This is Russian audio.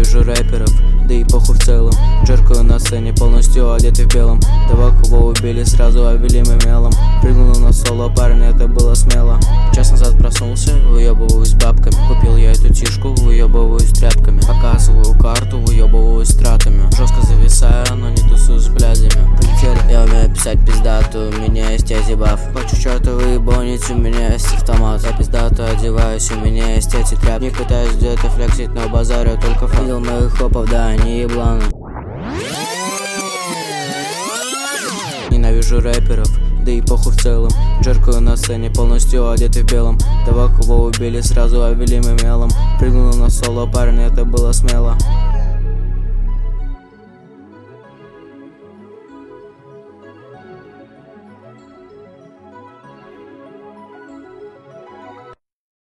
Ненавижу рэперов, да и похуй в целом. Джеркаю на сцене, полностью одетый в белом. Того, кого убили, сразу обвели мы мелом. Прыгнул на соло, парень, это было смело. Час назад проснулся, выебываюсь бабками. Купил я эту тишку, выебываюсь тряпками. Показываю карту, выебываюсь тратами. Жестко зависаю, но не тусую с блядями. Полетели, я умею писать пиздату, у меня есть эти баф. Хочу чертовы ебонить, у меня есть автомат. За пиздату одеваюсь, у меня есть эти тряпки. Не пытаюсь где-то флексить, но базарю только фан. Видел моих хопов, да, они ебланы. Ненавижу рэперов, да и похуй в целом. Джеркаю на сцене, полностью одетый в белом. Того, кого убили, сразу обвели мы мелом. Прыгнул на соло, парень, это было смело.